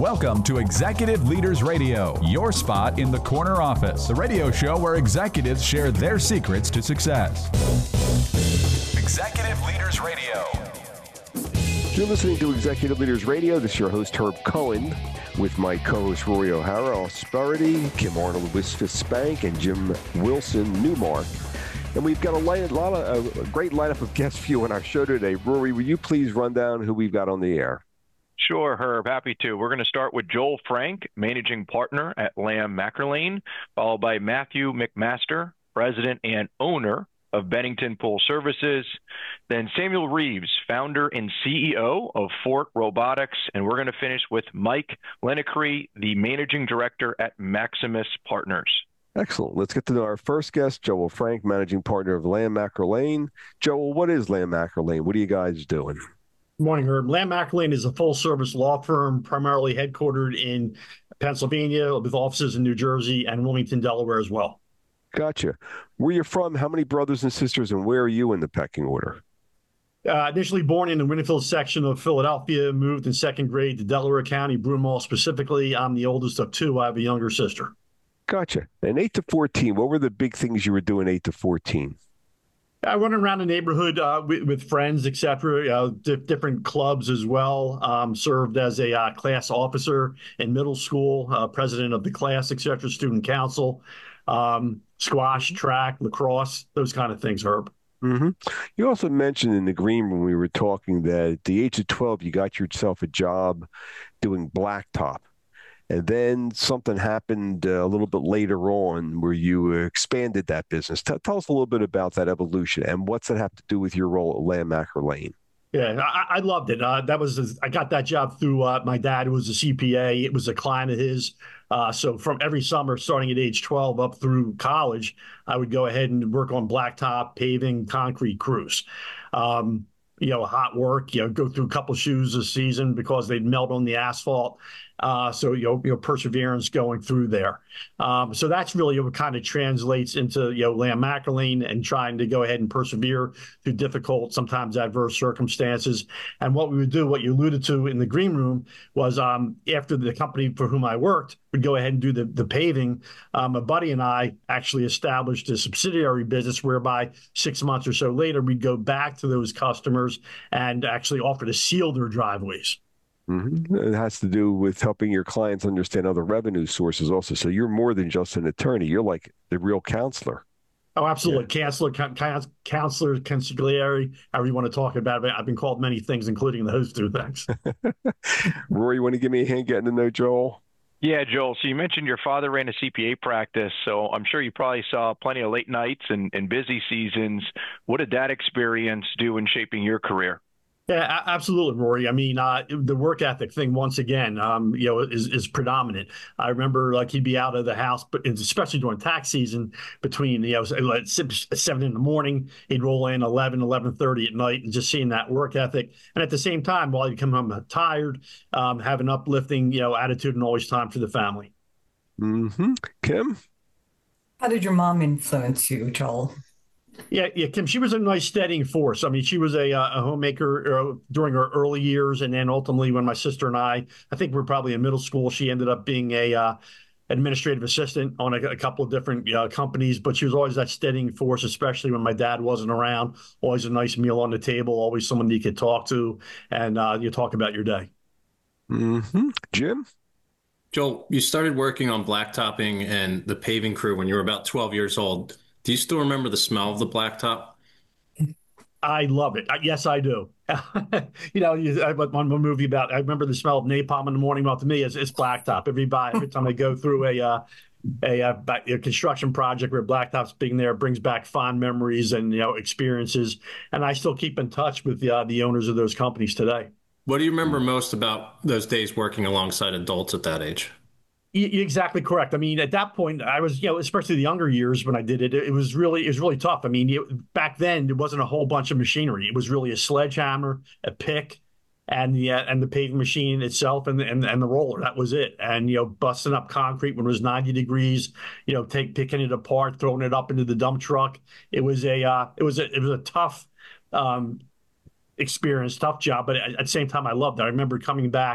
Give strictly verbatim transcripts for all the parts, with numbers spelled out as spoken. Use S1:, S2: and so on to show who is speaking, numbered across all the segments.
S1: Welcome to Executive Leaders Radio, your spot in the corner office, the radio show where executives share their secrets to success. Executive Leaders Radio.
S2: You're listening to Executive Leaders Radio. This is your host, Herb Cohen, with my co-host, Rory O'Hara, Ausperity, Kim Arnold, Wisfis Spank, and Jim Wilson, Newmark. And we've got a, light, a, lot of, a great lineup of guests for you on our show today. Rory, will you please run down who we've got on the air?
S3: Sure, Herb. Happy to. We're going to start with Joel Frank, managing partner at Lamb McErlane, followed by Matthew McMaster, president and owner of Bennington Pool Services. Then Samuel Reeves, founder and C E O of Fort Robotics. And we're going to finish with Mike Lenacree, the managing director at Maximus Partners.
S2: Excellent. Let's get to know our first guest, Joel Frank, managing partner of Lamb McErlane. Joel, what is Lamb McErlane? What are you guys doing?
S4: Good morning, Herb. Lamb McErlane is a full-service law firm primarily headquartered in Pennsylvania with offices in New Jersey and Wilmington, Delaware as well.
S2: Gotcha. Where are you from? How many brothers and sisters, and where are you in the pecking order?
S4: Uh, initially born in the Winterfield section of Philadelphia, moved in second grade to Delaware County, Broomall specifically. I'm the oldest of two. I have a younger sister.
S2: Gotcha. And eight to fourteen, what were the big things you were doing eight to fourteen?
S4: I run around the neighborhood uh, with, with friends, et cetera, uh, di- different clubs as well. Um, served as a uh, class officer in middle school, uh, president of the class, et cetera, student council, um, squash, track, lacrosse, those kind of things, Herb.
S2: Mm-hmm. You also mentioned in the green room we were talking that at the age of twelve, you got yourself a job doing blacktop. And then something happened uh, a little bit later on where you expanded that business. T- tell us a little bit about that evolution and what's that have to do with your role at Lamb McErlane?
S4: Yeah, I, I loved it. Uh, that was I got that job through uh, my dad, who was a C P A. It was a client of his. Uh, so from every summer, starting at age twelve up through college, I would go ahead and work on blacktop, paving, concrete crews. Um, you know, hot work, you know, go through a couple shoes a season because they'd melt on the asphalt. Uh, so, you know, you know, perseverance going through there. Um, so that's really what kind of translates into, you know, Lamb McErlane and trying to go ahead and persevere through difficult, sometimes adverse circumstances. And what we would do, what you alluded to in the green room, was um, after the company for whom I worked would go ahead and do the, the paving, um, a buddy and I actually established a subsidiary business whereby six months or so later, we'd go back to those customers and actually offer to seal their driveways.
S2: Mm-hmm. It has to do with helping your clients understand other revenue sources also. So you're more than just an attorney. You're like the real counselor.
S4: Oh, absolutely.
S2: Yeah.
S4: Counselor, counselor, consigliere, however you want to talk about it. I've been called many things, including those two things.
S2: Rory, you want to give me a hand getting to know Joel?
S3: Yeah, Joel. So you mentioned your father ran a C P A practice, so I'm sure you probably saw plenty of late nights and, and busy seasons. What did that experience do in shaping your career?
S4: Yeah, absolutely, Rory. I mean, uh, the work ethic thing, once again, um, you know, is, is predominant. I remember like he'd be out of the house, but especially during tax season, between, you know, like seven in the morning, he'd roll in eleven, eleven thirty at night, and just seeing that work ethic. And at the same time, while he'd come home tired, um, have an uplifting, you know, attitude and always time for the family.
S2: Mm-hmm. Kim?
S5: How did your mom influence you, Joel?
S4: Yeah, yeah, Kim, she was a nice steadying force. I mean, she was a, a homemaker uh, during her early years. And then ultimately when my sister and I, I think we we're probably in middle school, she ended up being a uh, administrative assistant on a, a couple of different uh, companies. But she was always that steadying force, especially when my dad wasn't around. Always a nice meal on the table, always someone you could talk to, and uh, you talk about your day.
S2: Mm-hmm. Jim?
S6: Joel, you started working on blacktopping and the paving crew when you were about twelve years old. Do you still remember the smell of the blacktop?
S4: I love it. Yes, I do. you know, I went on a movie about, I remember the smell of napalm in the morning. Well, to me, it's, it's blacktop. Every, every time I go through a, uh, a, a, a construction project where blacktop's being there, brings back fond memories and, you know, experiences. And I still keep in touch with the, uh, the owners of those companies today.
S6: What do you remember most about those days working alongside adults at that age?
S4: You're exactly correct. I mean, at that point, I was, you know, especially the younger years when I did it, it was really, it was really tough. I mean, it, back then, it wasn't a whole bunch of machinery. It was really a sledgehammer, a pick, and the uh, and the paving machine itself, and the, and and the roller. That was it. And you know, busting up concrete when it was ninety degrees. You know, take picking it apart, throwing it up into the dump truck. It was a, uh, it was a, it was a tough um, experience, tough job. But at, at the same time, I loved it. I remember coming back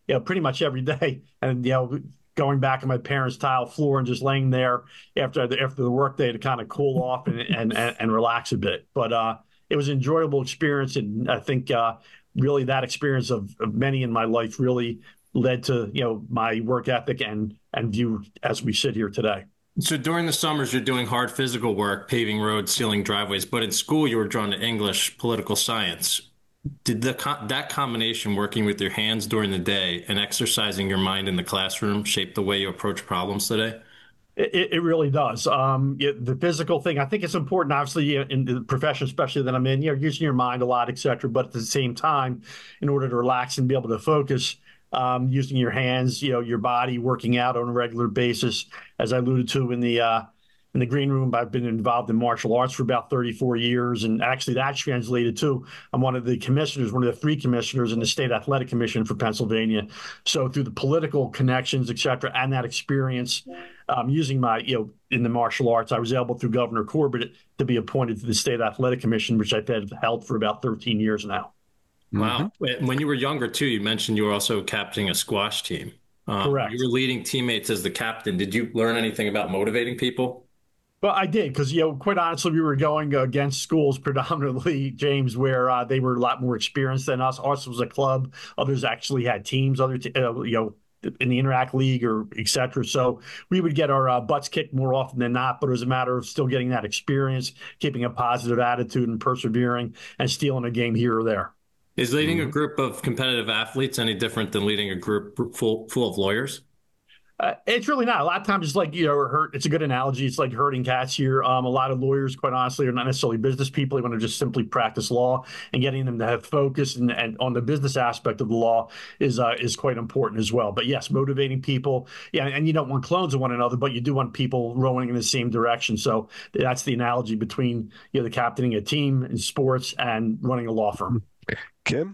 S4: you know, pretty much every day. And, you know, going back on my parents' tile floor and just laying there after the, after the workday to kind of cool off and, and, and, and relax a bit. But uh, it was an enjoyable experience. And I think uh, really that experience of, of many in my life really led to, you know, my work ethic and, and view as we sit here today.
S6: So during the summers, you're doing hard physical work, paving roads, sealing driveways, but in school, you were drawn to English, political science. Did the that combination, working with your hands during the day and exercising your mind in the classroom, shape the way you approach problems today?
S4: It, it really does. Um, it, the physical thing, I think it's important, obviously, in the profession, especially that I'm in, you know, using your mind a lot, et cetera. But at the same time, in order to relax and be able to focus, um, using your hands, you know, your body, working out on a regular basis, as I alluded to in the uh, in the green room. I've been involved in martial arts for about thirty-four years, and actually that translated too. I'm one of the commissioners, one of the three commissioners in the State Athletic Commission for Pennsylvania. So through the political connections, et cetera, and that experience, um, using my, you know, in the martial arts, I was able through Governor Corbett to be appointed to the State Athletic Commission, which I've had held for about thirteen years now.
S6: Wow. Mm-hmm. When you were younger, too, you mentioned you were also captaining a squash team. Um,
S4: Correct.
S6: You were leading teammates as the captain. Did you learn anything about motivating people?
S4: Well, I did, because, you know, quite honestly, we were going against schools predominantly, James, where uh, they were a lot more experienced than us. Ours was a club. Others actually had teams, other, t- uh, you know, in the Interact League or et cetera. So we would get our uh, butts kicked more often than not, but it was a matter of still getting that experience, keeping a positive attitude and persevering and stealing a game here or there.
S6: Is leading a group of competitive athletes any different than leading a group full full of lawyers?
S4: Uh, it's really not. A lot of times it's like, you know, hurt. It's a good analogy. It's like herding cats here. Um, a lot of lawyers, quite honestly, are not necessarily business people. They want to just simply practice law, and getting them to have focus and, and on the business aspect of the law is uh, is quite important as well. But yes, motivating people. Yeah, and you don't want clones of one another, but you do want people rowing in the same direction. So that's the analogy between, you know, the captaining a team in sports and running a law firm.
S2: Kim?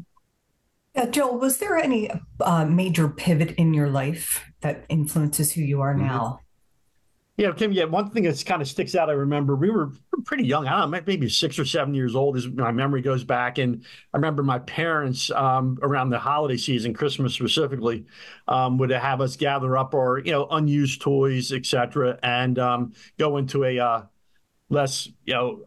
S5: Yeah, Joel, was there any uh, major pivot in your life that influences who you are now?
S4: Yeah, Kim, yeah, one thing that kind of sticks out, I remember we were pretty young. I don't know, maybe six or seven years old as my memory goes back. And I remember my parents um, around the holiday season, Christmas specifically, um, would have us gather up our, you know, unused toys, et cetera, and um, go into a uh, less, you know,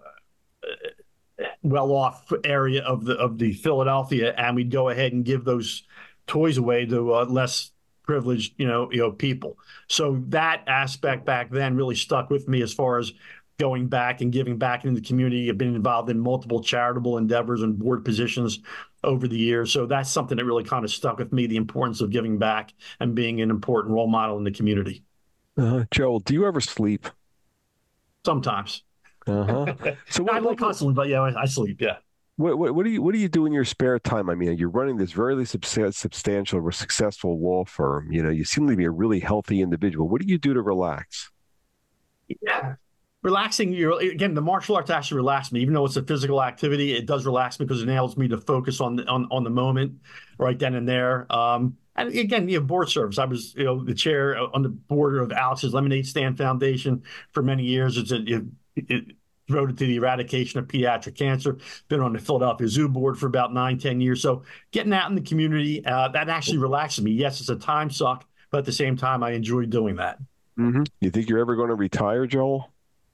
S4: well-off area of the of the Philadelphia, and we'd go ahead and give those toys away to uh, less privileged, you know, you know, people. So that aspect back then really stuck with me as far as going back and giving back into the community. I've been involved in multiple charitable endeavors and board positions over the years. So that's something that really kind of stuck with me, the importance of giving back and being an important role model in the community.
S2: Uh, Joel, do you ever sleep?
S4: Sometimes.
S2: Uh-huh. So what,
S4: I like constantly, but yeah, I, I sleep. Yeah.
S2: What, what what do you what do you do in your spare time? I mean, you're running this very substantial, or successful law firm. You know, you seem to be a really healthy individual. What do you do to relax?
S4: Yeah, relaxing. You're, again, the martial arts actually relax me, even though it's a physical activity. It does relax me because it enables me to focus on the, on on the moment, right then and there. Um, And again, you know, board service. I was, you know, the chair on the board of Alex's Lemonade Stand Foundation for many years. It's a, it, it devoted to the eradication of pediatric cancer. Been on the Philadelphia Zoo board for about nine, ten years. So getting out in the community, uh, that actually relaxes me. Yes, it's a time suck, but at the same time, I enjoy doing that.
S2: Mm-hmm. You think you're ever going to retire, Joel?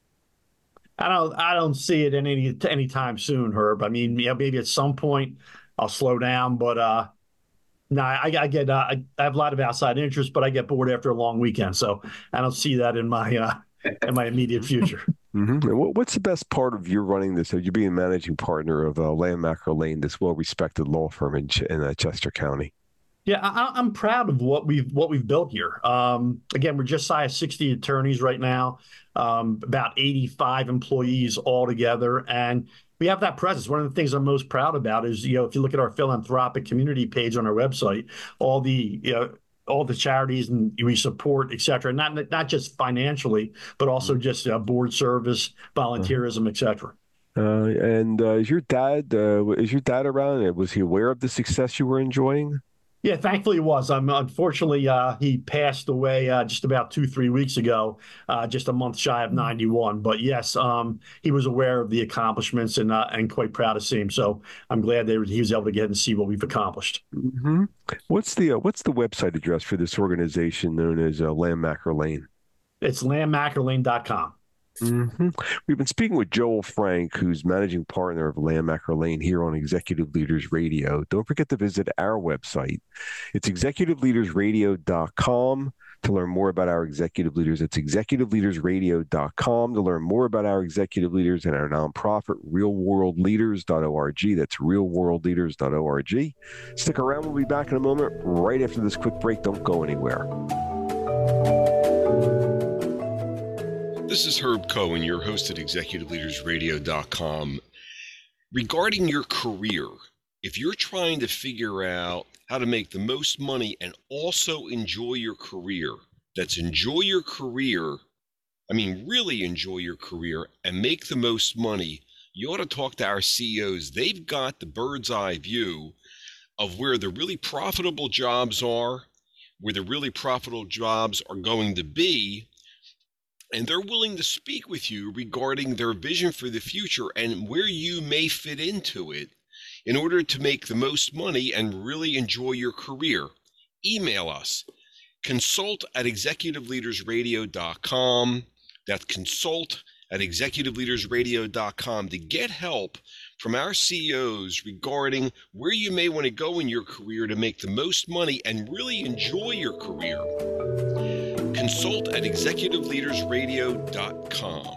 S4: I don't. I don't see it in any anytime soon, Herb. I mean, yeah, maybe at some point I'll slow down, but. uh No, I, I get uh, I have a lot of outside interest, but I get bored after a long weekend, so I don't see that in my uh, in my immediate future.
S2: Mm-hmm. And what's the best part of your running this? You being managing partner of uh, Lamb McElwain, this well-respected law firm in, Ch- in uh, Chester County.
S4: Yeah, I, I'm proud of what we've what we've built here. Um, again, we're just shy of sixty attorneys right now, um, about eighty-five employees altogether, and we have that presence. One of the things I'm most proud about is, you know, if you look at our philanthropic community page on our website, all the, you know, all the charities and we support, et cetera, not not just financially, but also just uh, board service, volunteerism, et cetera.
S2: Uh, and uh, is your dad uh, is your dad around? Was he aware of the success you were enjoying?
S4: Yeah, thankfully it was. Um, unfortunately, uh, he passed away uh, just about two, three weeks ago, uh, just a month shy of ninety-one. But yes, um, he was aware of the accomplishments and uh, and quite proud to see him. So I'm glad that he was able to get and see what we've accomplished.
S2: Mm-hmm. What's the uh, what's the website address for this organization known as uh, Lamb Mackerlane?
S4: It's lamb mackerlane dot com.
S2: Mm-hmm. We've been speaking with Joel Frank, who's managing partner of Lamb Mackerlane here on Executive Leaders Radio. Don't forget to visit our website. It's executive leaders radio dot com to learn more about our executive leaders. It's executive leaders radio dot com to learn more about our executive leaders and our nonprofit, real world leaders dot org. That's real world leaders dot org. Stick around. We'll be back in a moment right after this quick break. Don't go anywhere.
S7: This is Herb Cohen, your host at executive leaders radio dot com. Regarding your career, if you're trying to figure out how to make the most money and also enjoy your career, that's enjoy your career, I mean really enjoy your career and make the most money, you ought to talk to our C E Os. They've got the bird's eye view of where the really profitable jobs are, where the really profitable jobs are going to be, and they're willing to speak with you regarding their vision for the future and where you may fit into it in order to make the most money and really enjoy your career. Email us, consult at executive leaders radio dot com. That's consult at executive leaders radio dot com to get help from our C E Os regarding where you may want to go in your career to make the most money and really enjoy your career. Consult at executive leaders radio dot com.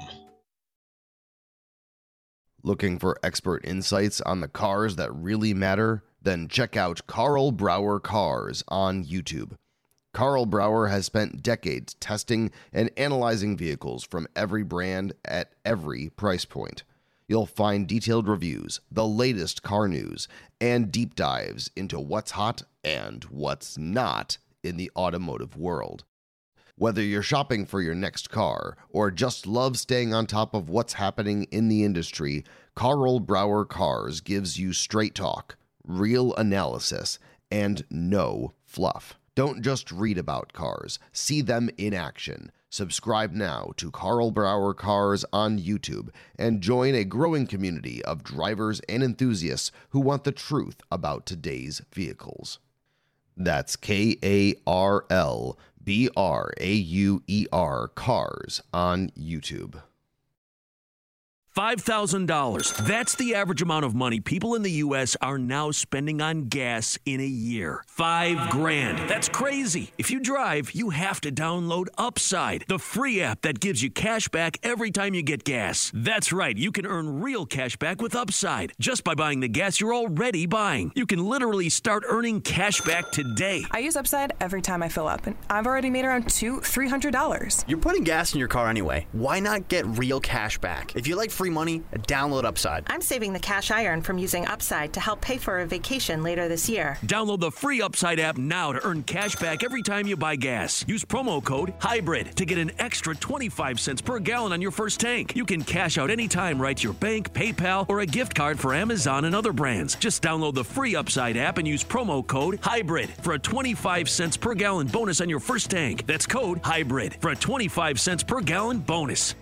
S8: Looking for expert insights on the cars that really matter? Then check out Carl Brower Cars on YouTube. Carl Brower has spent decades testing and analyzing vehicles from every brand at every price point. You'll find detailed reviews, the latest car news, and deep dives into what's hot and what's not in the automotive world. Whether you're shopping for your next car or just love staying on top of what's happening in the industry, Carl Brower Cars gives you straight talk, real analysis, and no fluff. Don't just read about cars, see them in action. Subscribe now to Carl Brower Cars on YouTube and join a growing community of drivers and enthusiasts who want the truth about today's vehicles. That's K A R L B R A U E R Cars on YouTube.
S9: five thousand dollars. That's the average amount of money people in the U S are now spending on gas in a year. Five grand. That's crazy. If you drive, you have to download Upside, the free app that gives you cash back every time you get gas. That's right. You can earn real cash back with Upside just by buying the gas you're already buying. You can literally start earning cash back today.
S10: I use Upside every time I fill up, and I've already made around two, three hundred dollars.
S11: You're putting gas in your car anyway. Why not get real cash back? If you like free money, download Upside.
S12: I'm saving the cash I earn from using Upside to help pay for a vacation later this year.
S9: Download the free Upside app now to earn cash back every time you buy gas. Use promo code HYBRID to get an extra twenty-five cents per gallon on your first tank. You can cash out anytime right to your bank, PayPal, or a gift card for Amazon and other brands. Just download the free Upside app and use promo code HYBRID for a twenty-five cents per gallon bonus on your first tank. That's code HYBRID for a twenty-five cents per gallon bonus.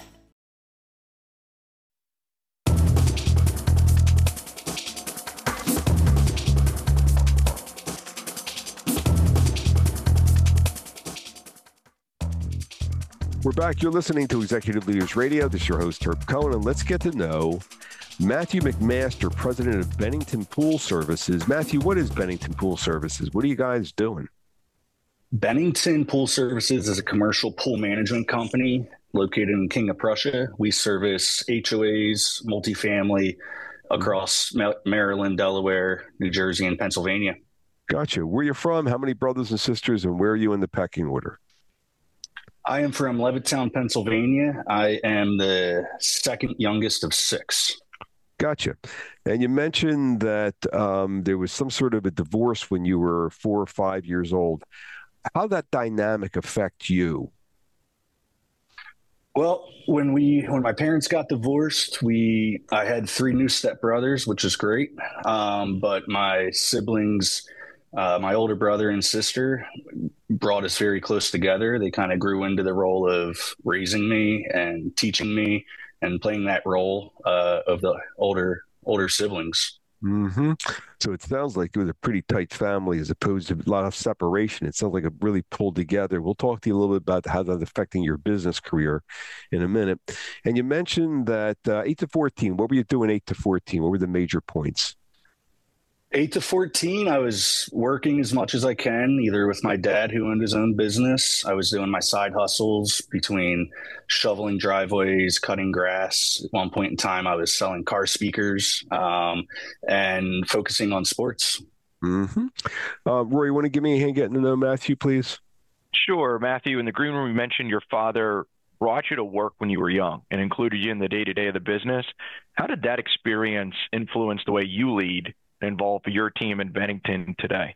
S2: We're back. You're listening to Executive Leaders Radio. This is your host, Herb Cohen, and let's get to know Matthew McMaster, president of Bennington Pool Services. Matthew, what is Bennington Pool Services? What are you guys doing?
S13: Bennington Pool Services is a commercial pool management company located in King of Prussia. We service H O As, multifamily across Maryland, Delaware, New Jersey, and Pennsylvania.
S2: Gotcha. Where are you from? How many brothers and sisters, and where are you in the pecking order?
S13: I am from Levittown, Pennsylvania. I am the second youngest of six.
S2: Gotcha. And you mentioned that um, there was some sort of a divorce when you were four or five years old. How did that dynamic affect you?
S13: Well, when we when my parents got divorced, we I had three new stepbrothers, which is great. Um, but my siblings Uh, my older brother and sister brought us very close together. They kind of grew into the role of raising me and teaching me and playing that role uh, of the older older siblings.
S2: Mm-hmm. So it sounds like it was a pretty tight family as opposed to a lot of separation. It sounds like it really pulled together. We'll talk to you a little bit about how that's affecting your business career in a minute. And you mentioned that uh, eight to fourteen, what were you doing eight to fourteen? What were the major points?
S13: eight to fourteen, I was working as much as I can, either with my dad who owned his own business. I was doing my side hustles between shoveling driveways, cutting grass. At one point in time, I was selling car speakers um, and focusing on sports.
S2: Mm-hmm. Uh, Roy, you want to give me a hand getting to know Matthew, please?
S3: Sure. Matthew, in the green room, you mentioned your father brought you to work when you were young and included you in the day-to-day of the business. How did that experience influence the way you lead involve your team in Bennington today?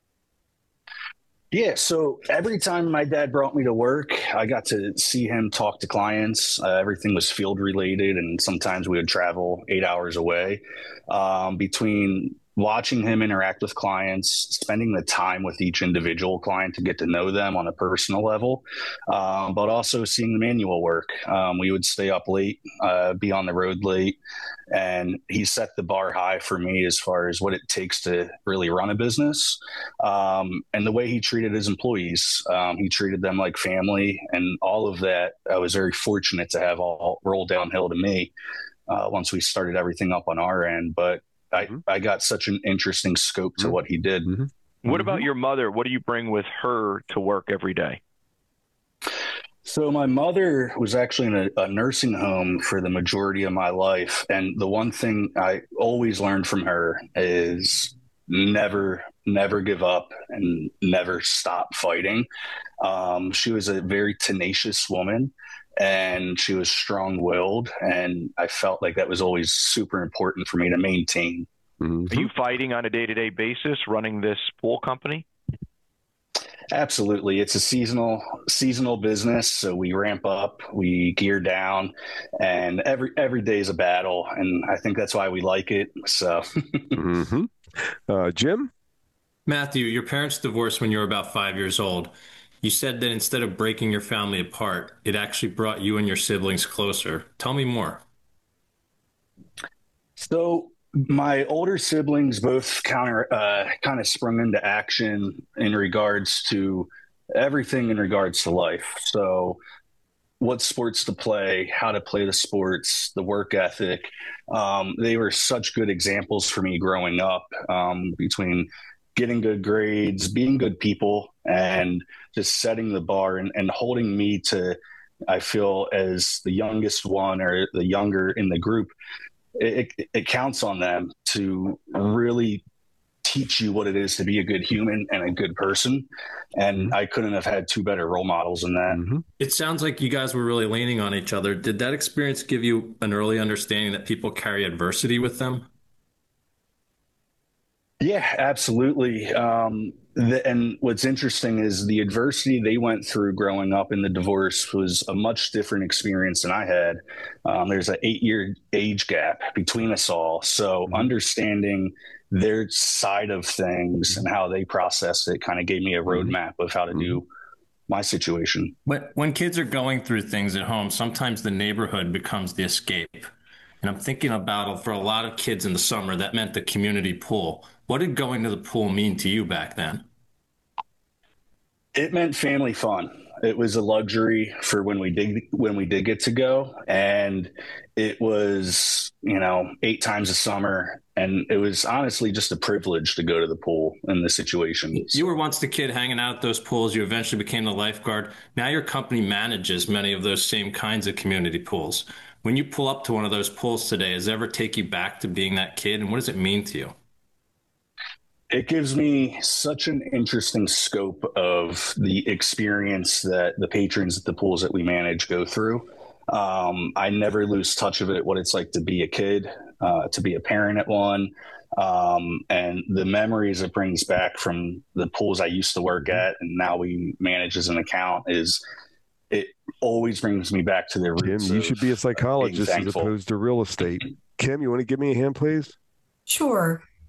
S13: Yeah, so every time my dad brought me to work, I got to see him talk to clients. Uh, everything was field related, and sometimes we would travel eight hours away. Um, between watching him interact with clients, spending the time with each individual client to get to know them on a personal level, um, but also seeing the manual work. Um, we would stay up late, uh, be on the road late, and he set the bar high for me as far as what it takes to really run a business. Um, and the way he treated his employees, um, he treated them like family, and all of that, I was very fortunate to have all roll downhill to me uh, once we started everything up on our end. But I, I got such an interesting scope to what he did.
S2: Mm-hmm.
S3: What about your mother? What do you bring with her to work every day?
S13: So my mother was actually in a, a nursing home for the majority of my life. And the one thing I always learned from her is never, never give up and never stop fighting. Um, she was a very tenacious woman, and she was strong-willed, and I felt like that was always super important for me to maintain.
S2: Mm-hmm.
S3: Are you fighting on a day-to-day basis running this pool company?
S13: Absolutely. It's a seasonal seasonal business, so we ramp up, we gear down, and every every day is a battle, and I think that's why we like it. So,
S2: mm-hmm. uh, Jim?
S6: Matthew, your parents divorced when you were about five years old. You said that instead of breaking your family apart, it actually brought you and your siblings closer. Tell me more.
S13: So my older siblings both counter, uh, kind of sprung into action in regards to everything in regards to life. So what sports to play, how to play the sports, the work ethic. Um, they were such good examples for me growing up, um, between getting good grades, being good people, and just setting the bar and, and holding me to, I feel, as the youngest one or the younger in the group, it, it, it counts on them to really teach you what it is to be a good human and a good person. And I couldn't have had two better role models than that.
S2: Mm-hmm.
S6: It sounds like you guys were really leaning on each other. Did that experience give you an early understanding that people carry adversity with them?
S13: Yeah, absolutely. Um, the, and what's interesting is the adversity they went through growing up in the divorce was a much different experience than I had. Um, there's an eight-year age gap between us all. So understanding their side of things and how they processed it kind of gave me a roadmap of how to do my situation.
S6: When, when kids are going through things at home, sometimes the neighborhood becomes the escape. And I'm thinking about, for a lot of kids in the summer, that meant the community pool. What did going to the pool mean to you back then?
S13: It meant family fun. It was a luxury for when we did when we did get to go, and it was, you know, eight times a summer, and it was honestly just a privilege to go to the pool in this situation.
S6: You were once the kid hanging out at those pools. You eventually became the lifeguard. Now your company manages many of those same kinds of community pools. When you pull up to one of those pools today, does it ever take you back to being that kid, and what does it mean to you?
S13: It gives me such an interesting scope of the experience that the patrons at the pools that we manage go through. Um, I never lose touch of it, what it's like to be a kid, uh, to be a parent at one, um, and the memories it brings back from the pools I used to work at and now we manage as an account is it always brings me back to their roots.
S2: Kim, you should be a psychologist as opposed to real estate. Kim, you want to give me a hand, please?
S5: Sure.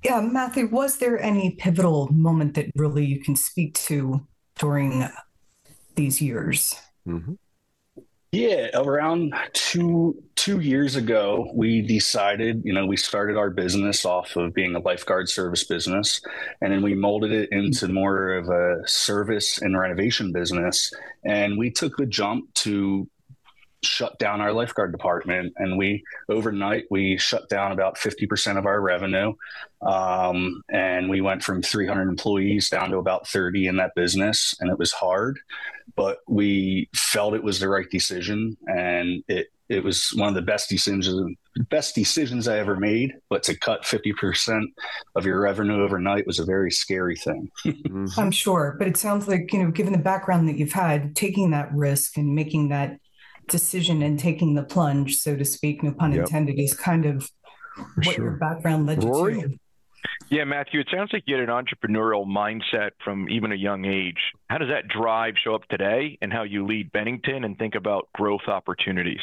S5: Yeah, Matthew, was there any pivotal moment that really you can speak to during these years?
S2: Mm-hmm.
S13: Yeah, around two two years ago, we decided, you know, we started our business off of being a lifeguard service business, and then we molded it into more of a service and renovation business. And we took the jump to shut down our lifeguard department, and we overnight we shut down about fifty percent of our revenue, um, and we went from three hundred employees down to about thirty in that business. And it was hard, but we felt it was the right decision, and it it was one of the best decisions best decisions I ever made. But to cut fifty percent of your revenue overnight was a very scary thing.
S5: I'm sure, but it sounds like, you know, given the background that you've had, taking that risk and making that decision and taking the plunge, so to speak, no pun
S2: Yep.
S5: intended, is kind of
S2: For
S5: what
S2: sure.
S5: your background led
S2: Rory?
S5: you to.
S3: Yeah, Matthew, it sounds like you had an entrepreneurial mindset from even a young age. How does that drive show up today and how you lead Bennington and think about growth opportunities?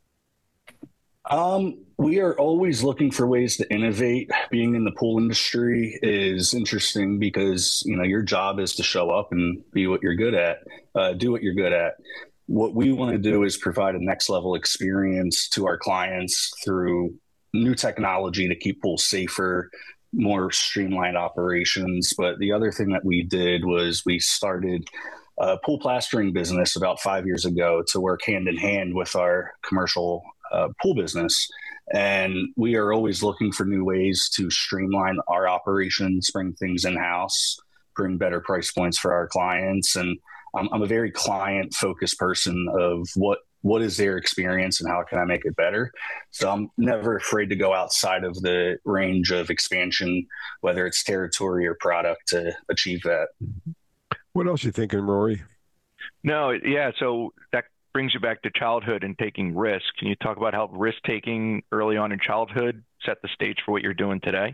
S13: Um, we are always looking for ways to innovate. Being in the pool industry is interesting because, you know, your job is to show up and be what you're good at, uh, do what you're good at. What we want to do is provide a next level experience to our clients through new technology to keep pools safer, more streamlined operations. But the other thing that we did was we started a pool plastering business about five years ago to work hand in hand with our commercial uh, pool business. And we are always looking for new ways to streamline our operations, bring things in-house, bring better price points for our clients. And I'm, I'm a very client-focused person of what what is their experience and how can I make it better. So I'm never afraid to go outside of the range of expansion, whether it's territory or product, to achieve that.
S2: What else you thinking, Rory?
S3: No, yeah. So that brings you back to childhood and taking risk. Can you talk about how risk taking early on in childhood set the stage for what you're doing today?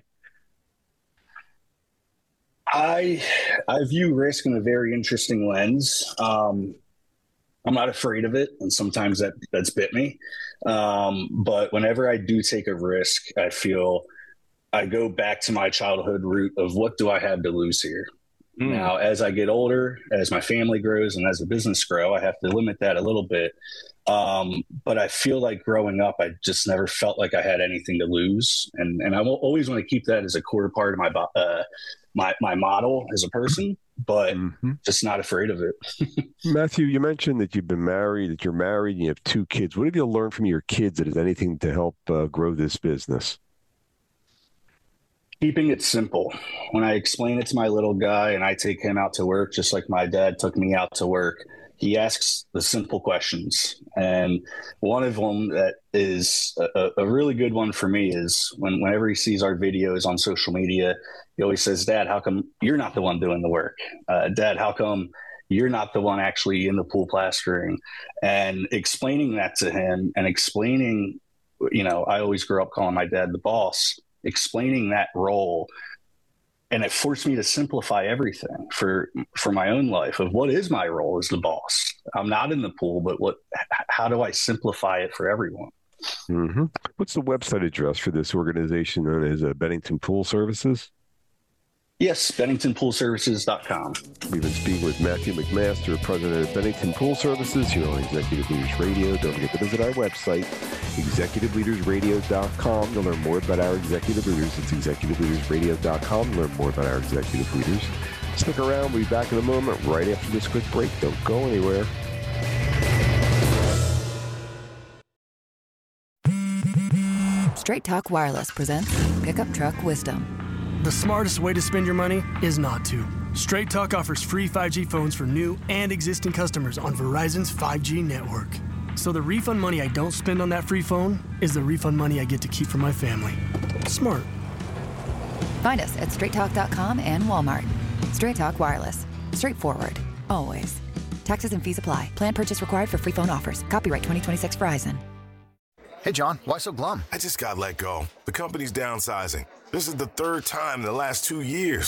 S13: I I view risk in a very interesting lens. Um, I'm not afraid of it, and sometimes that that's bit me. Um, but whenever I do take a risk, I feel I go back to my childhood root of what do I have to lose here. Mm. Now, as I get older, as my family grows, and as the business grow, I have to limit that a little bit. Um, but I feel like growing up, I just never felt like I had anything to lose, and and I will always want to keep that as a core part of my uh, my my model as a person, but mm-hmm. just not afraid of it.
S2: Matthew, you mentioned that you've been married, that you're married, and you have two kids. What have you learned from your kids that is anything to help uh, grow this business?
S13: Keeping it simple. When I explain it to my little guy and I take him out to work, just like my dad took me out to work, he asks the simple questions. And one of them that is a, a really good one for me is when whenever he sees our videos on social media, he always says, Dad, how come you're not the one doing the work? Uh, Dad, how come you're not the one actually in the pool plastering? And explaining that to him and explaining, you know, I always grew up calling my dad the boss, explaining that role. And it forced me to simplify everything for, for my own life of what is my role as the boss. I'm not in the pool, but what, how do I simplify it for everyone?
S2: Mm-hmm. What's the website address for this organization known as uh, Bennington Pool Services?
S13: Yes, Bennington Pool Services dot com.
S2: We've been speaking with Matthew McMaster, president of Bennington Pool Services, here on Executive Leaders Radio. Don't forget to visit our website, executive leaders radio dot com, to learn more about our executive leaders. It's executive leaders radio dot com to learn more about our executive leaders. Stick around. We'll be back in a moment right after this quick break. Don't go anywhere.
S14: Straight Talk Wireless presents Pickup Truck Wisdom.
S15: The smartest way to spend your money is not to. Straight Talk offers free five G phones for new and existing customers on Verizon's five G network. So the refund money I don't spend on that free phone is the refund money I get to keep for my family. Smart.
S14: Find us at straight talk dot com and Walmart. Straight Talk Wireless. Straightforward. Always. Taxes and fees apply. Plan purchase required for free phone offers. Copyright twenty twenty-six Verizon.
S16: Hey, John, why so glum?
S17: I just got let go. The company's downsizing. This is the third time in the last two years.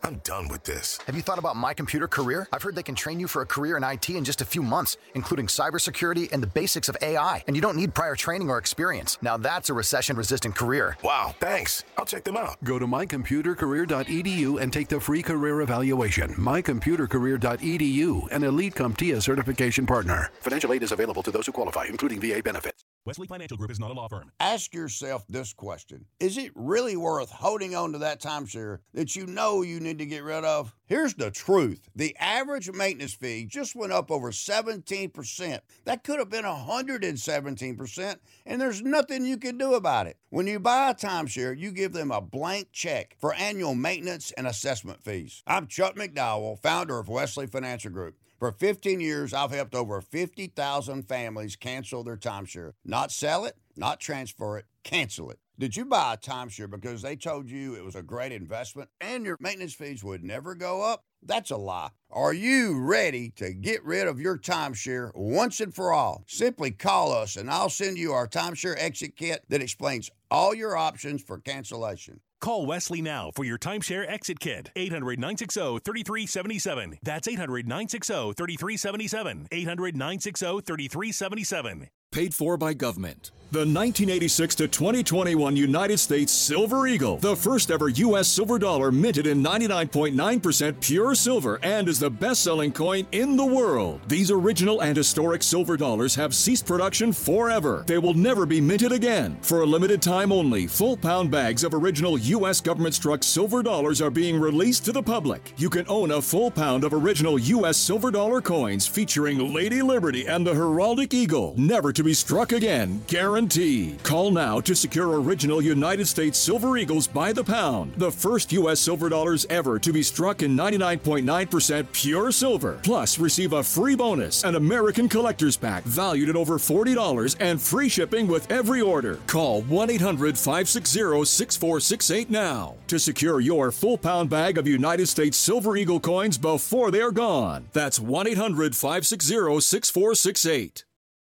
S16: I'm done with this. Have you thought about My Computer Career? I've heard they can train you for a career in I T in just a few months, including cybersecurity and the basics of A I. And you don't need prior training or experience. Now that's a recession-resistant career.
S17: Wow, thanks. I'll check them out. Go to my computer career dot e d u and take the free career evaluation. my computer career dot e d u, an Elite CompTIA certification partner. Financial aid is available to those who qualify, including V A benefits.
S18: Wesley Financial Group is not a law firm.
S19: Ask yourself this question. Is it really worth holding on to that timeshare that you know you need to get rid of? Here's the truth. The average maintenance fee just went up over seventeen percent. That could have been one hundred seventeen percent, and there's nothing you can do about it. When you buy a timeshare, you give them a blank check for annual maintenance and assessment fees. I'm Chuck McDowell, founder of Wesley Financial Group. For fifteen years, I've helped over fifty thousand families cancel their timeshare. Not sell it, not transfer it, cancel it. Did you buy a timeshare because they told you it was a great investment and your maintenance fees would never go up? That's a lie. Are you ready to get rid of your timeshare once and for all? Simply call us and I'll send you our timeshare exit kit that explains all your options for cancellation.
S18: Call Wesley now for your timeshare exit kit. eight hundred, nine six zero, three three seven seven. That's eight hundred, nine six zero, three three seven seven. eight hundred, nine six zero, three three seven seven.
S20: Paid for by government. The nineteen eighty-six to twenty twenty-one United States Silver Eagle, the first ever U S silver dollar minted in ninety-nine point nine percent pure silver and is the best-selling coin in the world. These original and historic silver dollars have ceased production forever. They will never be minted again. For a limited time only, full pound bags of original U S government-struck silver dollars are being released to the public. You can own a full pound of original U S silver dollar coins featuring Lady Liberty and the heraldic eagle, never to be struck again, guaranteed. Call now to secure original United States Silver Eagles by the pound, the first U S silver dollars ever to be struck in ninety-nine point nine percent pure silver. Plus, receive a free bonus, an American Collector's Pack valued at over forty dollars and free shipping with every order. Call one eight hundred, five six zero, six four six eight now to secure your full pound bag of United States Silver Eagle coins before they are gone. That's one eight hundred, five six zero, six four six eight.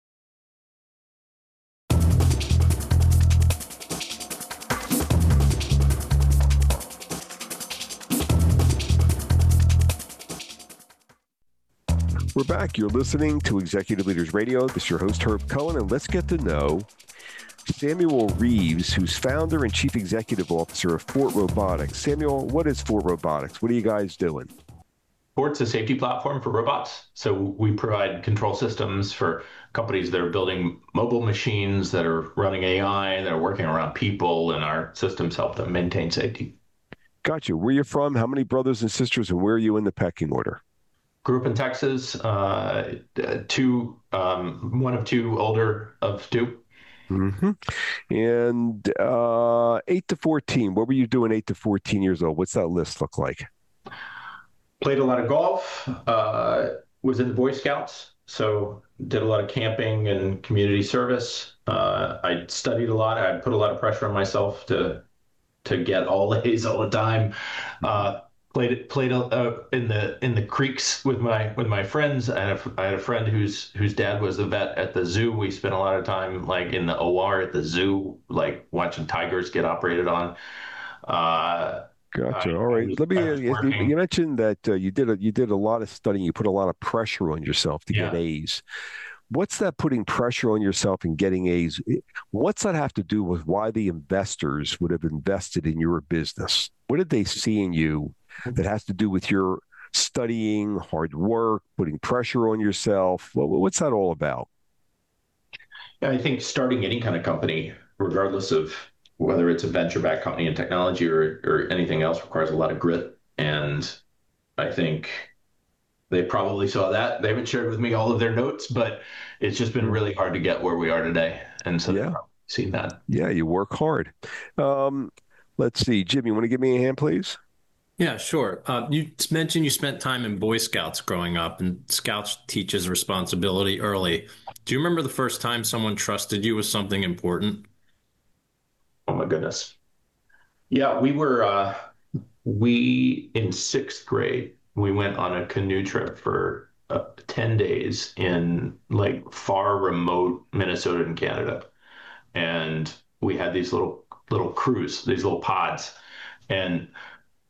S2: We're back. You're listening to Executive Leaders Radio. This is your host, Herb Cohen, and let's get to know Samuel Reeves, who's founder and chief executive officer of Fort Robotics. Samuel, what is Fort Robotics? What are you guys doing?
S21: Fort's a safety platform for robots. So we provide control systems for companies that are building mobile machines, that are running A I, that are working around people, and our systems help them maintain safety.
S2: Gotcha. Where are you from? How many brothers and sisters, and where are you in the pecking order?
S21: Grew up in Texas, uh, two, um, one of two, older of two.
S2: Mm-hmm. And uh, eight to fourteen, what were you doing eight to fourteen years old? What's that list look like?
S21: Played a lot of golf, uh, was in the Boy Scouts, so did a lot of camping and community service. Uh, I studied a lot. I put a lot of pressure on myself to to get all A's all the time. Uh, Played played uh, in the in the creeks with my with my friends. I had a, I had a friend whose whose dad was a vet at the zoo. We spent a lot of time like in the O R at the zoo, like watching tigers get operated on. Uh,
S2: Gotcha.
S21: I,
S2: All right.
S21: was,
S2: Let me. You, you mentioned that uh, you did a, you did a lot of studying. You put a lot of pressure on yourself to
S21: yeah.
S2: get A's. What's that putting pressure on yourself and getting A's? What's that have to do with why the investors would have invested in your business? What did they see in you that has to do with your studying, hard work, putting pressure on yourself? What's that all about?
S21: Yeah, I think starting any kind of company, regardless of whether it's a venture-backed company in technology or, or anything else, requires a lot of grit. And I think they probably saw that. They haven't shared with me all of their notes, but it's just been really hard to get where we are today. And so yeah. they've probably seen that.
S2: Yeah, you work hard. Um, let's see. Jim, you want to give me a hand, please?
S6: Yeah, sure. Uh, you mentioned you spent time in Boy Scouts growing up, and Scouts teaches responsibility early. Do you remember the first time someone trusted you with something important?
S21: Oh, my goodness. Yeah, we were, uh, we, in sixth grade, we went on a canoe trip for uh, ten days in like far remote Minnesota and Canada. And we had these little, little crews, these little pods. And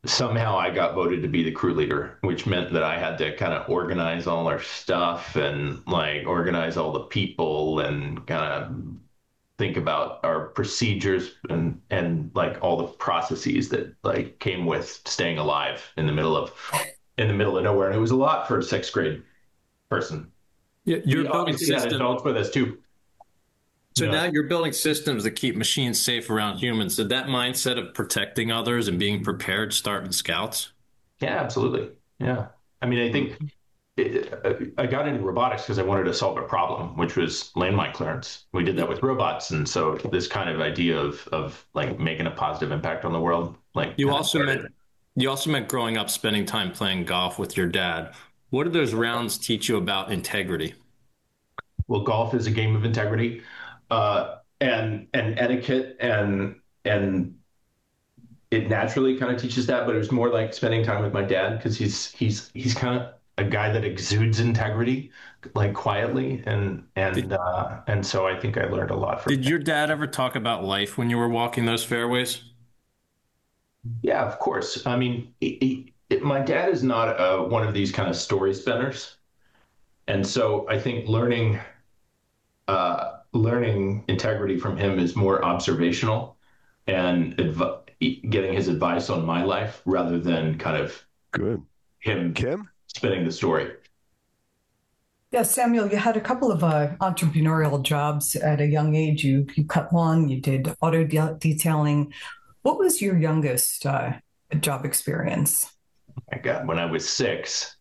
S21: somehow I got voted to be the crew leader, which meant that I had to kind of organize all our stuff and like organize all the people and kind of think about our procedures and and like all the processes that like came with staying alive in the middle of in the middle of nowhere. And it was a lot for a sixth grade person.
S6: Yeah, you're
S21: we
S6: building
S21: obviously had adults with us too.
S6: So
S21: Yeah.
S6: now you're building systems that keep machines safe around humans. Did that mindset of protecting others and being prepared start in Scouts?
S21: Yeah, absolutely. Yeah. I mean, I think it, I got into robotics because I wanted to solve a problem, which was landmine clearance. We did that with robots. And so this kind of idea of, of like making a positive impact on the world, like
S6: You also meant you also meant growing up spending time playing golf with your dad. What do those rounds teach you about integrity?
S21: Well, golf is a game of integrity, uh, and and etiquette, and and it naturally kind of teaches that. But it was more like spending time with my dad because he's he's he's kind of a guy that exudes integrity, like quietly, and and uh, and so I think I learned a lot from.
S6: Did your dad ever talk about life when you were walking those fairways?
S21: Yeah, of course. I mean, he, he, it, my dad is not uh, one of these kind of story spinners, and so I think learning, uh, learning integrity from him is more observational, and adv- getting his advice on my life rather than kind of
S2: good
S21: him
S2: Kim
S21: spinning the story.
S5: Yeah, Samuel, you had a couple of uh, entrepreneurial jobs at a young age. You you cut lawn, you did auto de- detailing. What was your youngest uh, job experience?
S21: My God, when I was six,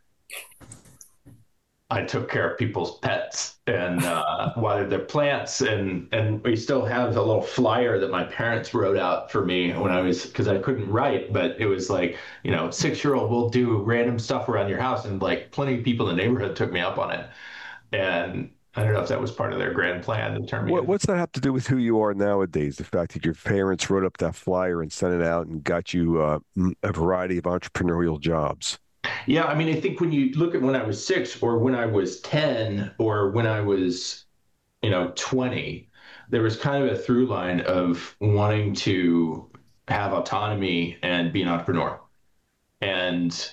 S21: I took care of people's pets and uh, watered their plants. And, and we still have a little flyer that my parents wrote out for me when I was, because I couldn't write, but it was like, you know, six-year-old will do random stuff around your house. And like plenty of people in the neighborhood took me up on it. And I don't know if that was part of their grand plan in terms
S2: What,
S21: of.
S2: what's that have to do with who you are nowadays? The fact that your parents wrote up that flyer and sent it out and got you uh, a variety of entrepreneurial jobs.
S21: Yeah, I mean, I think when you look at when I was six or when I was ten or when I was, you know, twenty, there was kind of a through line of wanting to have autonomy and be an entrepreneur. And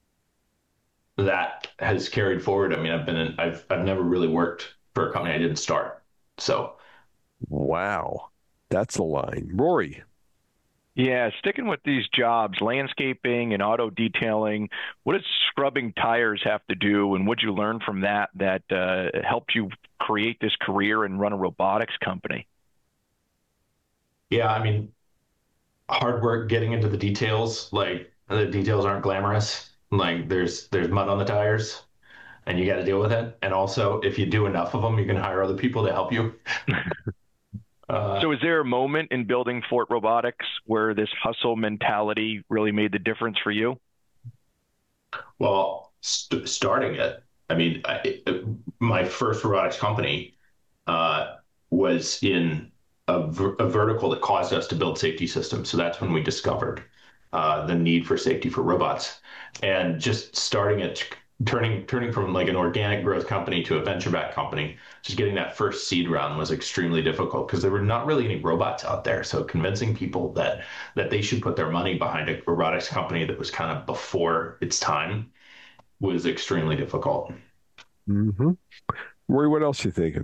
S21: that has carried forward. I mean, I've been in, I've I've never really worked for a company I didn't start. So
S2: wow, that's the line. Rory.
S3: Yeah, sticking with these jobs, landscaping and auto detailing, what does scrubbing tires have to do, and what'd you learn from that that uh, helped you create this career and run a robotics company?
S21: Yeah, I mean, hard work getting into the details. Like the details aren't glamorous. Like there's there's mud on the tires, and you got to deal with it. And also, if you do enough of them, you can hire other people to help you. Uh,
S3: so is there a moment in building Fort Robotics where this hustle mentality really made the difference for you?
S21: Well, st- starting it, I mean, I, it, my first robotics company uh, was in a, ver- a vertical that caused us to build safety systems. So that's when we discovered uh, the need for safety for robots. And just starting it, turning turning from like an organic growth company to a venture-backed company, just getting that first seed round was extremely difficult because there were not really any robots out there. So convincing people that that they should put their money behind a robotics company that was kind of before its time was extremely difficult.
S2: Mm-hmm. Rory, what else are you thinking?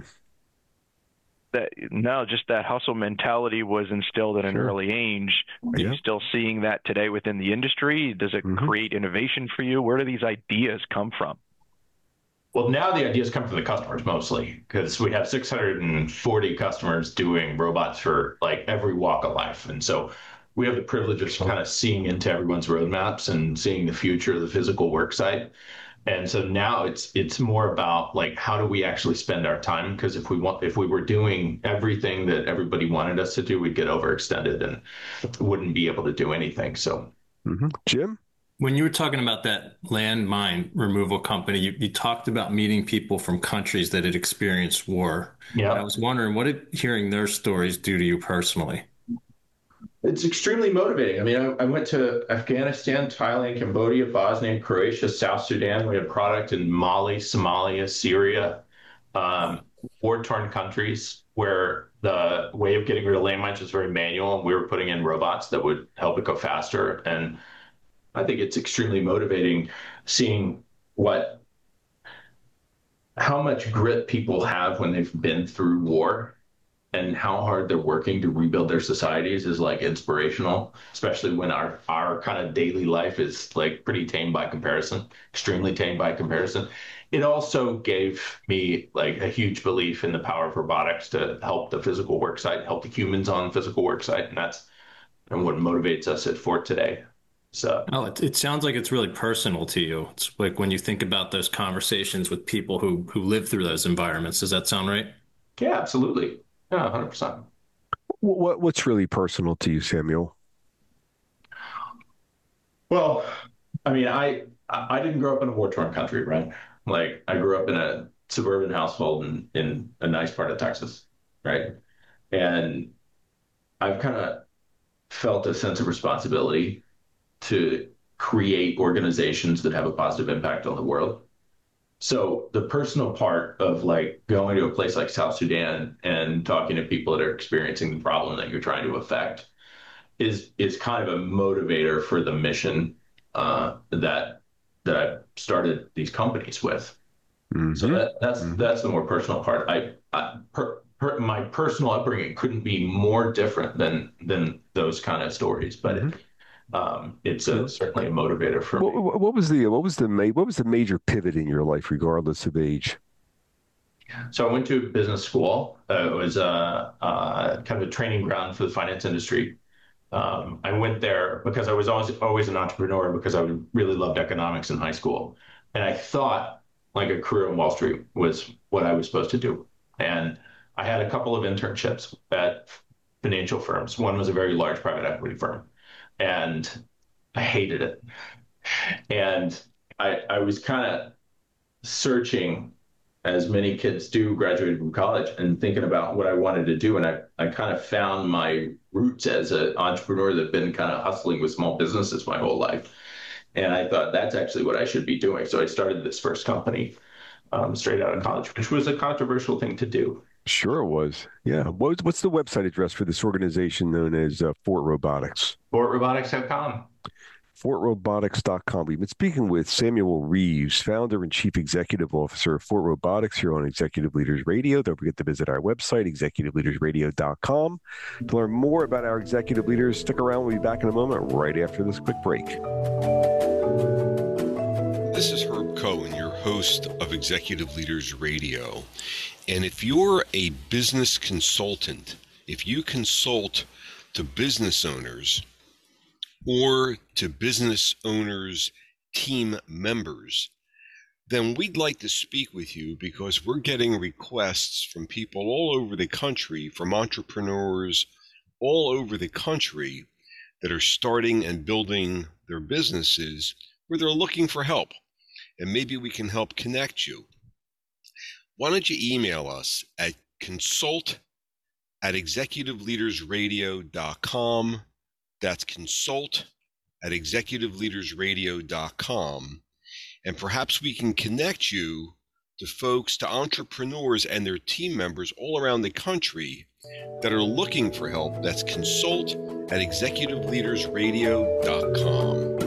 S3: That, no, just that hustle mentality was instilled at an
S2: Sure.
S3: early age. Are
S2: Yeah.
S3: you still seeing that today within the industry? Does it
S2: Mm-hmm.
S3: create innovation for you? Where do these ideas come from?
S21: Well, now the ideas come from the customers mostly because we have six hundred forty customers doing robots for like every walk of life. And so we have the privilege of kind of seeing into everyone's roadmaps and seeing the future of the physical work site. And so now it's it's more about like how do we actually spend our time? Because if we want if we were doing everything that everybody wanted us to do, we'd get overextended and wouldn't be able to do anything. So,
S2: mm-hmm. Jim,
S6: when you were talking about that landmine removal company, you, you talked about meeting people from countries that had experienced war.
S21: Yeah,
S6: I was wondering, what did hearing their stories do to you personally?
S21: it's extremely motivating. I mean, I, I went to Afghanistan, Thailand, Cambodia, Bosnia, Croatia, South Sudan. We had product in Mali, Somalia, Syria, um, war-torn countries where the way of getting rid of landmines was very manual, and we were putting in robots that would help it go faster. And I think it's extremely motivating seeing what, how much grit people have when they've been through war and how hard they're working to rebuild their societies is like inspirational, especially when our, our kind of daily life is like pretty tame by comparison, extremely tame by comparison. It also gave me like a huge belief in the power of robotics to help the physical work site, help the humans on the physical work site. And that's and what motivates us at Fort today. So,
S6: oh, it, it sounds like it's really personal to you. It's like when you think about those conversations with people who, who live through those environments. Does that sound right?
S21: Yeah, absolutely. Yeah, one hundred percent.
S2: What, what's really personal to you, Samuel?
S21: Well, I mean, I I didn't grow up in a war-torn country, right? Like, I grew up in a suburban household in, in a nice part of Texas, right? And I've kind of felt a sense of responsibility to create organizations that have a positive impact on the world. So the personal part of like going to a place like South Sudan and talking to people that are experiencing the problem that you're trying to affect is is kind of a motivator for the mission uh, that that I started these companies with. Mm-hmm. So that, that's mm-hmm. that's the more personal part. I, I per, per, my personal upbringing couldn't be more different than than those kind of stories, but. Mm-hmm. It, Um, it's a, certainly a motivator for
S2: what,
S21: me.
S2: What was the what was the ma- what was the major pivot in your life, regardless of age?
S21: So I went to business school. Uh, it was a, a kind of a training ground for the finance industry. Um, I went there because I was always always an entrepreneur because I really loved economics in high school, and I thought like a career on Wall Street was what I was supposed to do. And I had a couple of internships at financial firms. One was a very large private equity firm. And I hated it. And I, I was kind of searching, as many kids do graduating from college, and thinking about what I wanted to do. And I, I kind of found my roots as an entrepreneur that had been kind of hustling with small businesses my whole life. And I thought that's actually what I should be doing. So I started this first company um, straight out of college, which was a controversial thing to do.
S2: Sure it was. Yeah. What's, what's the website address for this organization known as uh, Fort Robotics?
S21: Fort Robotics dot com.
S2: Fort Robotics dot com. We've been speaking with Samuel Reeves, founder and chief executive officer of Fort Robotics here on Executive Leaders Radio. Don't forget to visit our website, executive leaders radio dot com. To learn more about our executive leaders, stick around. We'll be back in a moment right after this quick break.
S7: This is Herb Cohen, your host of Executive Leaders Radio. And if you're a business consultant, if you consult to business owners or to business owners' team members, then we'd like to speak with you because we're getting requests from people all over the country, from entrepreneurs all over the country that are starting and building their businesses where they're looking for help. And maybe we can help connect you. Why don't you email us at consult at executive leaders radio dot com. That's consult at executive leaders radio dot com. And perhaps we can connect you to folks, to entrepreneurs and their team members all around the country that are looking for help. That's consult at executive leaders radio dot com.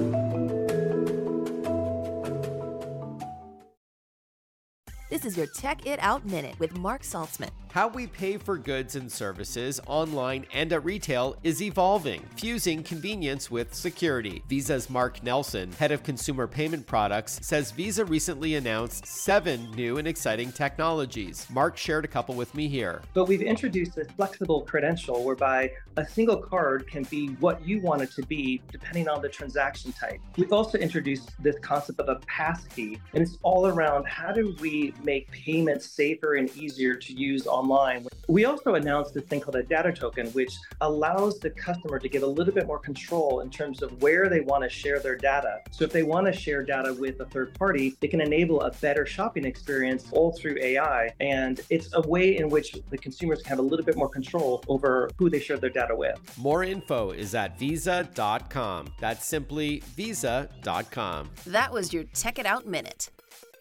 S1: This is your Check It Out Minute with Mark Saltzman.
S22: How we pay for goods and services online and at retail is evolving, fusing convenience with security. Visa's Mark Nelson, head of consumer payment products, says Visa recently announced seven new and exciting technologies. Mark shared a couple with me here.
S23: But we've introduced this flexible credential whereby a single card can be what you want it to be depending on the transaction type. We've also introduced this concept of a passkey, and it's all around how do we make payments safer and easier to use online. We also announced this thing called a data token, which allows the customer to get a little bit more control in terms of where they want to share their data. So if they want to share data with a third party, they can enable a better shopping experience all through A I. And it's a way in which the consumers can have a little bit more control over who they share their data with.
S22: More info is at visa dot com. That's simply visa dot com.
S1: That was your Check It Out Minute.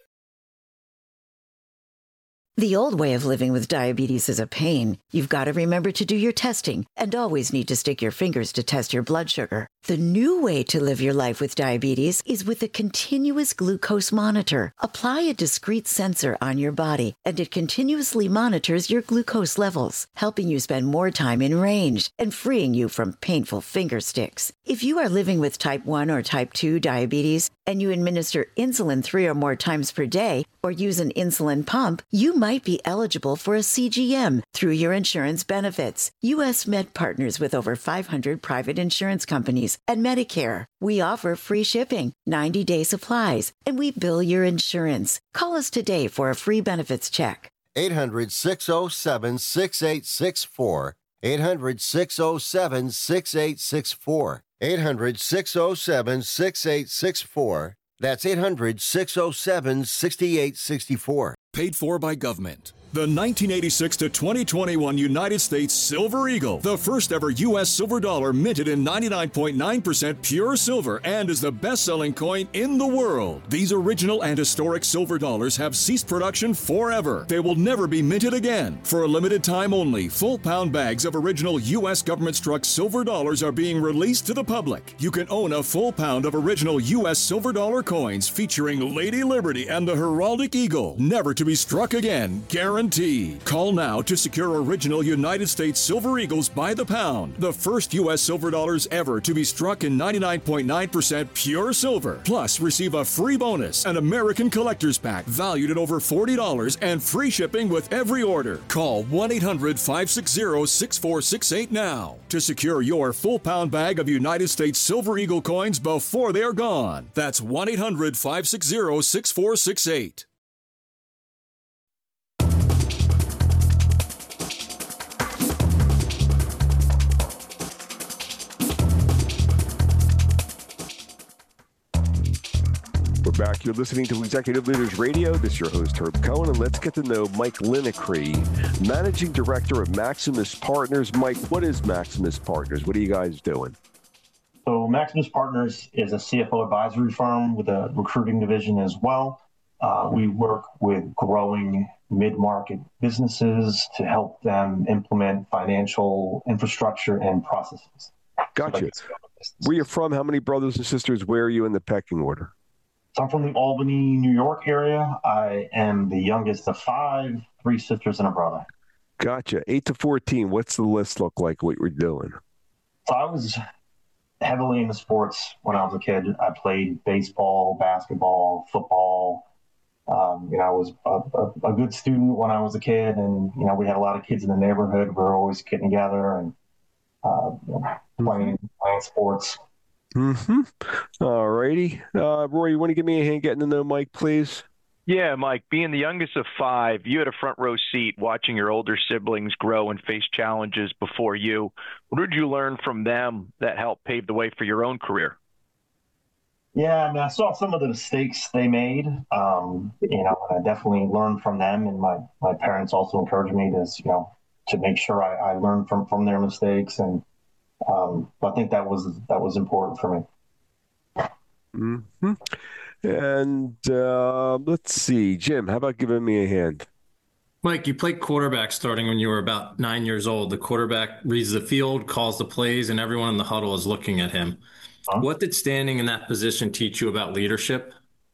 S24: The old way of living with diabetes is a pain. You've got to remember to do your testing and always need to stick your fingers to test your blood sugar. The new way to live your life with diabetes is with a continuous glucose monitor. Apply a discrete sensor on your body, and it continuously monitors your glucose levels, helping you spend more time in range and freeing you from painful finger sticks. If you are living with type one or type two diabetes and you administer insulin three or more times per day or use an insulin pump, you might be eligible for a C G M through your insurance benefits. U S Med partners with over five hundred private insurance companies and Medicare. We offer free shipping, ninety-day supplies, and we bill your insurance. Call us today for a free benefits check.
S4: eight hundred, six oh seven, six eight six four. eight hundred, six oh seven, six eight six four. eight hundred, six oh seven, six eight six four. That's eight hundred, six oh seven, six eight six four.
S20: Paid for by government. The nineteen eighty-six to twenty twenty-one United States Silver Eagle, the first ever U S silver dollar minted in ninety-nine point nine percent pure silver and is the best-selling coin in the world. These original and historic silver dollars have ceased production forever. They will never be minted again. For a limited time only, full pound bags of original U S government-struck silver dollars are being released to the public. You can own a full pound of original U S silver dollar coins featuring Lady Liberty and the heraldic eagle, never to be struck again. Guaranteed. Call now to secure original United States Silver Eagles by the pound, the first U S silver dollars ever to be struck in ninety-nine point nine percent pure silver. Plus, receive a free bonus, an American Collector's Pack valued at over forty dollars and free shipping with every order. Call one eight hundred, five six zero, six four six eight now to secure your full pound bag of United States Silver Eagle coins before they are gone. That's one eight hundred, five six zero, six four six eight.
S2: We're back. You're listening to Executive Leaders Radio. This is your host, Herb Cohen, and let's get to know Mike Linacree, Managing Director of Maximus Partners. Mike, what is Maximus Partners? What are you guys doing?
S8: So Maximus Partners is a C F O advisory firm with a recruiting division as well. Uh, we work with growing mid-market businesses to help them implement financial infrastructure and processes.
S2: Gotcha. So where you from? How many brothers and sisters? Where are you in the pecking order?
S8: So I'm from the Albany, New York area. I am the youngest of five, three sisters and a brother.
S2: Gotcha. eight to fourteen. What's the list look like, what you're doing?
S8: So I was heavily into sports when I was a kid. I played baseball, basketball, football. Um, you know, I was a, a, a good student when I was a kid, and, you know, we had a lot of kids in the neighborhood. We were always getting together and uh, you know, playing, playing sports.
S2: Mm-hmm. All righty. Uh, Roy, you want to give me a hand getting to know Mike, please?
S3: Yeah, Mike, being the youngest of five, you had a front row seat watching your older siblings grow and face challenges before you. What did you learn from them that helped pave the way for your own career?
S8: Yeah, I mean, I saw some of the mistakes they made. Um, you know, I definitely learned from them, and my, my parents also encouraged me to, you know, to make sure I, I learned from, from their mistakes. And Um, I think that was that was important for me.
S2: Mm-hmm. And uh, let's see, Jim, how about giving me a hand?
S6: Mike, you played quarterback starting when you were about nine years old. The quarterback reads the field, calls the plays, and everyone in the huddle is looking at him. Huh? What did standing in that position teach you about leadership?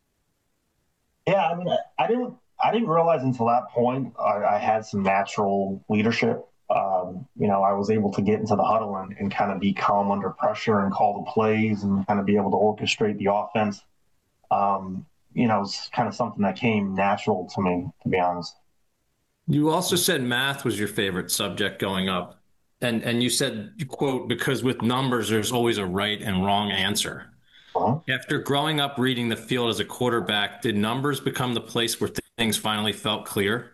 S8: Yeah, I mean, I, I didn't I didn't realize until that point I, I had some natural leadership. Um, you know, I was able to get into the huddle and, and kind of be calm under pressure and call the plays and kind of be able to orchestrate the offense. Um, you know, it's kind of something that came natural to me, to be honest.
S6: You also said math was your favorite subject going up. And and you said, quote, because with numbers, there's always a right and wrong answer. Uh-huh. After growing up reading the field as a quarterback, did numbers become the place where things finally felt clear?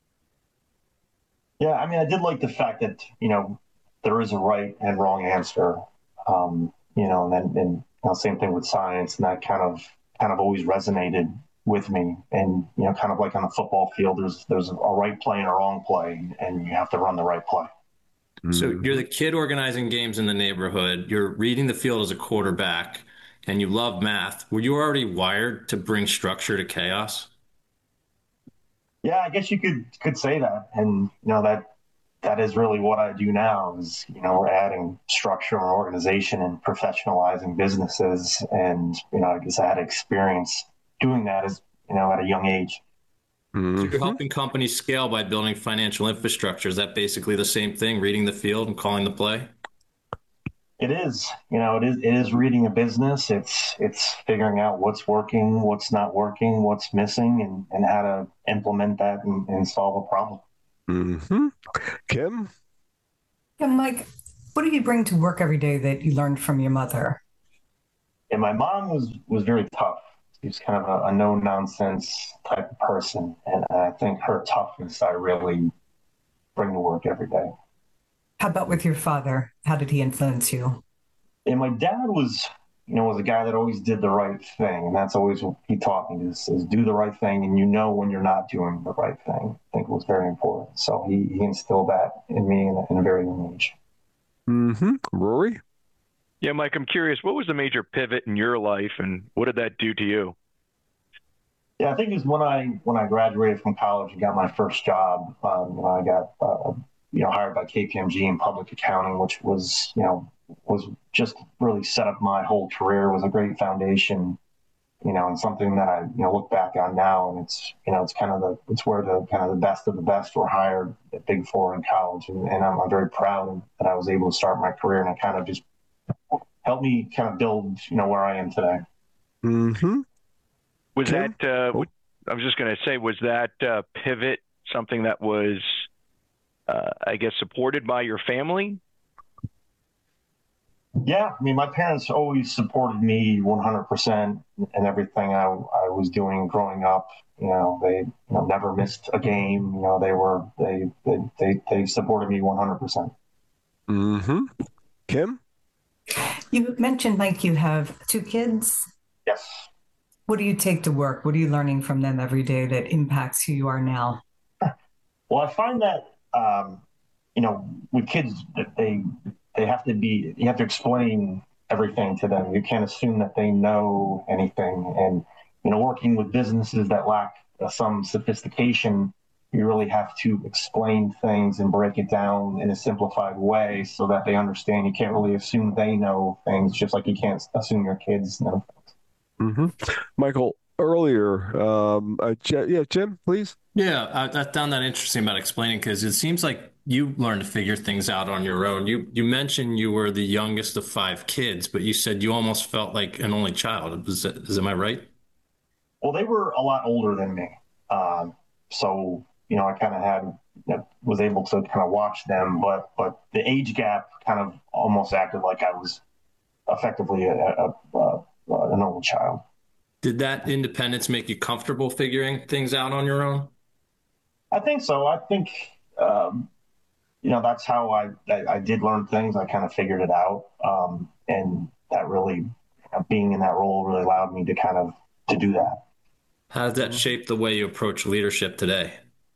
S8: Yeah, I mean, I did like the fact that, you know, there is a right and wrong answer, um, you know, and then and, you know, same thing with science, and that kind of kind of always resonated with me. And, you know, kind of like on the football field, there's there's a right play and a wrong play, and you have to run the right play.
S6: So you're the kid organizing games in the neighborhood. You're reading the field as a quarterback, and you love math. Were you already wired to bring structure to chaos?
S8: Yeah, I guess you could could say that, and you know that that is really what I do now is, you know, we're adding structure and organization and professionalizing businesses. And, you know, I guess I had experience doing that as, you know, at a young age.
S2: Mm-hmm.
S6: So you're helping companies scale by building financial infrastructure. Is that basically the same thing, reading the field and calling the play?
S8: It is, you know, it is, it is reading a business. It's, it's figuring out what's working, what's not working, what's missing, and, and how to implement that and, and solve a problem.
S2: Mm-hmm. Kim?
S5: Yeah, Mike, what do you bring to work every day that you learned from your mother?
S8: And my mom was, was very tough. She's kind of a, a no-nonsense type of person. And I think her toughness I really bring to work every day.
S5: How about with your father? How did he influence you?
S8: And my dad was, you know, was a guy that always did the right thing. And that's always what he taught me is, is do the right thing. And you know when you're not doing the right thing. I think it was very important. So he, he instilled that in me in a, in a very young age.
S2: Mm-hmm. Rory?
S3: Yeah, Mike, I'm curious, what was the major pivot in your life and what did that do to you?
S8: Yeah, I think it was when I when I graduated from college and got my first job. Um, when I got uh, you know hired by K P M G in public accounting, which was you know was just really set up my whole career. It was a great foundation, you know, and something that I you know look back on now, and it's you know it's kind of the it's where the kind of the best of the best were hired at Big Four in college, and, and I'm, I'm very proud that I was able to start my career, and it kind of just helped me kind of build you know where I am today.
S2: Mm-hmm.
S3: Was
S2: Kim?
S3: that, uh, oh. I was just going to say, was that uh, pivot something that was, uh, I guess, supported by your family?
S8: Yeah, I mean, my parents always supported me one hundred percent in everything I, I was doing growing up. You know, they you know, never missed a game. You know, they were, they, they, they, they supported me one hundred percent.
S2: Mm-hmm. Kim?
S5: You mentioned, Mike, you have two kids.
S8: Yes.
S5: What do you take to work? What are you learning from them every day that impacts who you are now?
S8: Well, I find that, um, you know, with kids, they they have to be, you have to explain everything to them. You can't assume that they know anything. And, you know, working with businesses that lack uh, some sophistication, you really have to explain things and break it down in a simplified way so that they understand. You can't really assume they know things, just like you can't assume your kids know things.
S2: Mm-hmm. Michael, earlier, um, uh, J- yeah, Jim, please.
S6: Yeah, I, I found that interesting about explaining because it seems like you learned to figure things out on your own. You you mentioned you were the youngest of five kids, but you said you almost felt like an only child. Is that, is am I right?
S8: Well, they were a lot older than me, um, so you know I kind of had you know, was able to kind of watch them, but but the age gap kind of almost acted like I was effectively a, a, a an only child.
S6: Did that independence make you comfortable figuring things out on your own?
S8: I think so. I think, um, you know, that's how I, I, I did learn things. I kind of figured it out. Um, and that really, you know, being in that role really allowed me to kind of, to do that.
S6: How does that shape the way you approach leadership today?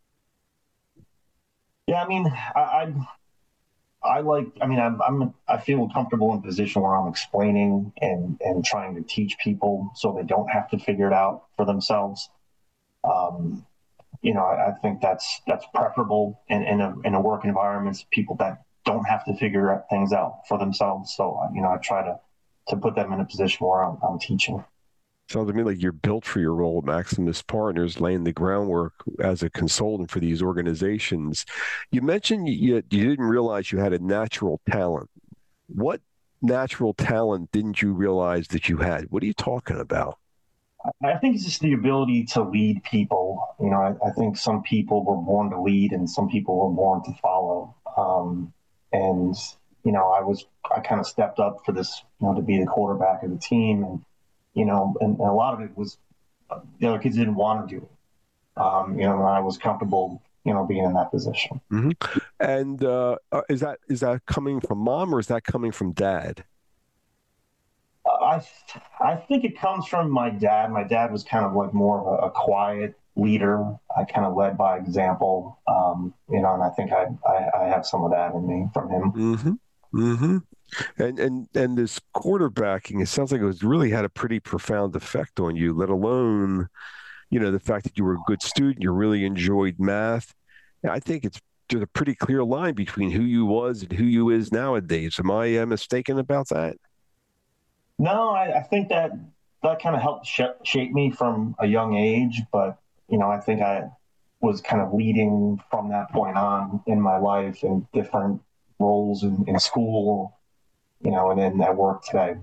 S8: Yeah, I mean, I, I I like, I mean, I'm, I'm, I feel comfortable in a position where I'm explaining and, and trying to teach people so they don't have to figure it out for themselves. Um, you know, I, I think that's, that's preferable in, in a, in a work environment, people that don't have to figure things out for themselves. So, you know, I try to, to put them in a position where I'm, I'm teaching.
S2: Sounds to me like you're built for your role at Maximus Partners, laying the groundwork as a consultant for these organizations. You mentioned you, you didn't realize you had a natural talent. What natural talent didn't you realize that you had? What are you talking about?
S8: I think it's just the ability to lead people. You know, I, I think some people were born to lead and some people were born to follow. Um, and, you know, I was, I kind of stepped up for this, you know, to be the quarterback of the team. And, you know, and, and a lot of it was uh, the other kids didn't want to do it. Um, you know, and I was comfortable, you know, being in that position.
S2: Mm-hmm. And uh, is that is that coming from mom or is that coming from dad?
S8: Uh, I I think it comes from my dad. My dad was kind of like more of a, a quiet leader. I kind of led by example, um, you know, and I think I, I I have some of that in me from him.
S2: Mm-hmm. Mm-hmm. And and and this quarterbacking, it sounds like it was really had a pretty profound effect on you, let alone, you know, the fact that you were a good student, you really enjoyed math. I think it's there's a pretty clear line between who you was and who you is nowadays. Am I uh, mistaken about that?
S8: No, I, I think that that kind of helped sh- shape me from a young age. But, you know, I think I was kind of leading from that point on in my life in different roles in, in school, you know, and then at work today.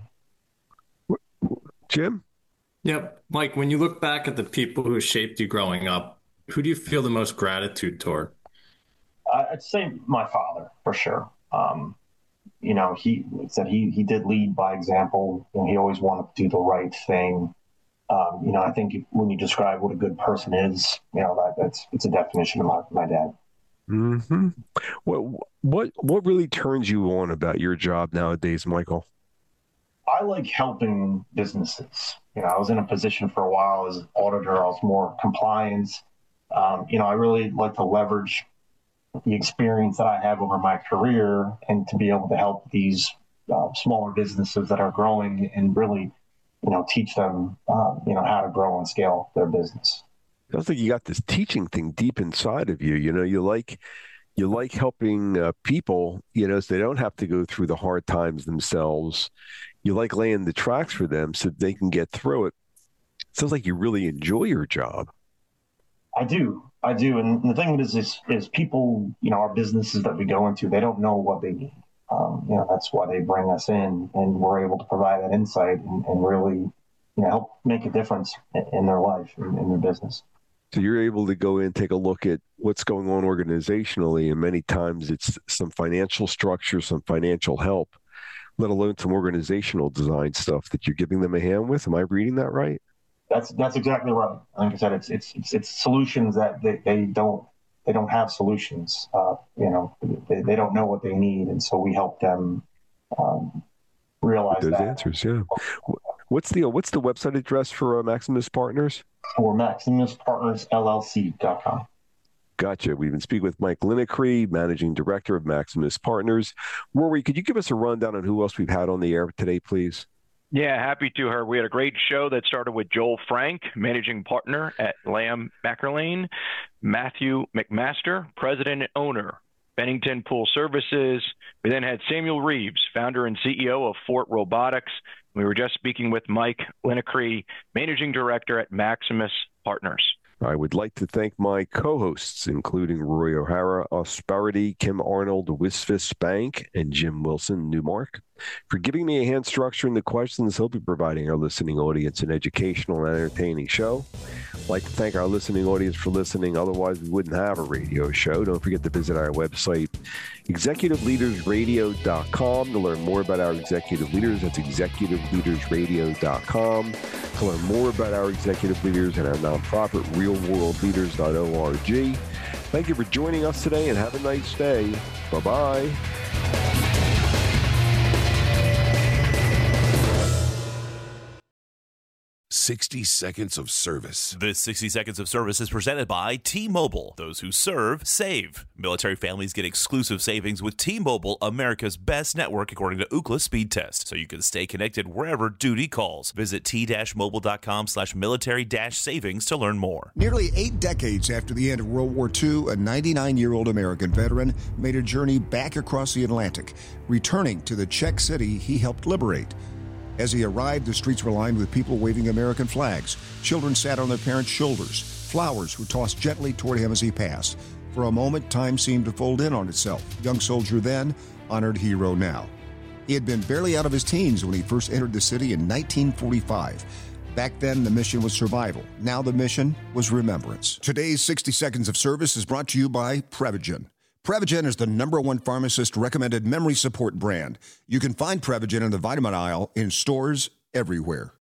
S2: Jim?
S6: Yep. Mike, when you look back at the people who shaped you growing up, who do you feel the most gratitude toward?
S8: I'd say my father, for sure. Um, you know, he said he he did lead by example, and he always wanted to do the right thing. Um, you know, I think if, when you describe what a good person is, you know, that, that's it's a definition of my, my dad.
S2: Mm-hmm. What what what really turns you on about your job nowadays, Michael?
S8: I like helping businesses. You know, I was in a position for a while as auditor. I was more compliance. Um, you know, I really like to leverage the experience that I have over my career and to be able to help these uh, smaller businesses that are growing and really, you know, teach them, uh, you know, how to grow and scale their business.
S2: Sounds like you got this teaching thing deep inside of you. You know, you like you like helping uh, people, you know, so they don't have to go through the hard times themselves. You like laying the tracks for them so they can get through it. Sounds like you really enjoy your job.
S8: I do. I do. And the thing is, is, is people, you know, our businesses that we go into, they don't know what they need. Um, you know, that's why they bring us in, and we're able to provide that insight and, and really, you know, help make a difference in, in their life and in their business.
S2: So you're able to go in and take a look at what's going on organizationally, and many times it's some financial structure, some financial help, let alone some organizational design stuff that you're giving them a hand with. Am I reading that right?
S8: That's that's exactly right. Like I said, it's it's it's, it's solutions that they, they don't they don't have solutions. Uh, you know, they, they don't know what they need, and so we help them um, realize
S2: those
S8: that.
S2: answers. Yeah. What's the what's the website address for uh, Maximus Partners?
S8: For Maximus Partners L L C dot com.
S2: Gotcha. We've been speaking with Mike Linacree, Managing Director of Maximus Partners. Rory, could you give us a rundown on who else we've had on the air today, please?
S3: Yeah, happy to, Herb. We had a great show that started with Joel Frank, Managing Partner at Lamb McErlane, Matthew McMaster, President and Owner, Bennington Pool Services. We then had Samuel Reeves, Founder and C E O of Fort Robotics. We were just speaking with Mike Linacree, Managing Director at Maximus Partners.
S2: I would like to thank my co-hosts, including Roy O'Hara, Osparity, Kim Arnold, Wisfis Bank, and Jim Wilson, Newmark, for giving me a hand structuring the questions he'll be providing our listening audience an educational and entertaining show. I'd like to thank our listening audience for listening. Otherwise, we wouldn't have a radio show. Don't forget to visit our website, executive leaders radio dot com, to learn more about our executive leaders. That's executive leaders radio dot com. To learn more about our executive leaders and our nonprofit, real world leaders dot org. Thank you for joining us today, and have a nice day. Bye-bye.
S9: sixty seconds of service.
S18: This sixty seconds of service is presented by T-Mobile. Those who serve, save. Military families get exclusive savings with T-Mobile, America's best network according to Ookla Speed Test, so you can stay connected wherever duty calls. Visit t-mobile.com slash military dash savings to learn more.
S10: Nearly eight decades after the end of World War Two, a ninety-nine-year-old American veteran made a journey back across the Atlantic, returning to the Czech city he helped liberate. As he arrived, the streets were lined with people waving American flags. Children sat on their parents' shoulders. Flowers were tossed gently toward him as he passed. For a moment, time seemed to fold in on itself. Young soldier then, honored hero now. He had been barely out of his teens when he first entered the city in nineteen forty-five. Back then, the mission was survival. Now the mission was remembrance. Today's sixty seconds of service is brought to you by Prevagen. Prevagen is the number one pharmacist-recommended memory support brand. You can find Prevagen in the vitamin aisle in stores everywhere.